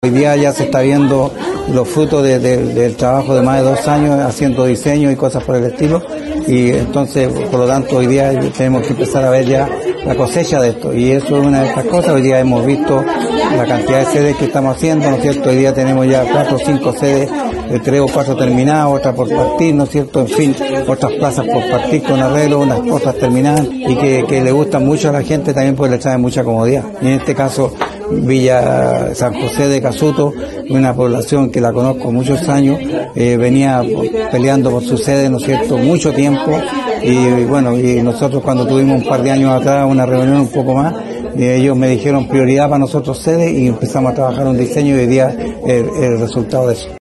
Hoy día ya se está viendo los frutos del trabajo de más de 2 años haciendo diseño y cosas por el estilo, y entonces por lo tanto hoy día tenemos que empezar a ver ya la cosecha de esto, y eso es una de estas cosas. Hoy día hemos visto la cantidad de sedes que estamos haciendo, ¿no es cierto? Hoy día tenemos ya 4 o 5 sedes, 3 o 4 terminadas, otras por partir, ¿no es cierto? En fin, otras plazas por partir con arreglo, unas otras terminadas, y que le gustan mucho a la gente también porque le trae mucha comodidad. Y en este caso, Villa San José de Casuto, una población que la conozco muchos años, venía peleando por su sede, ¿no es cierto?, mucho tiempo, y bueno, y nosotros cuando tuvimos un par de años atrás una reunión un poco más, ellos me dijeron prioridad para nosotros sede, y empezamos a trabajar un diseño, y hoy día el resultado de eso.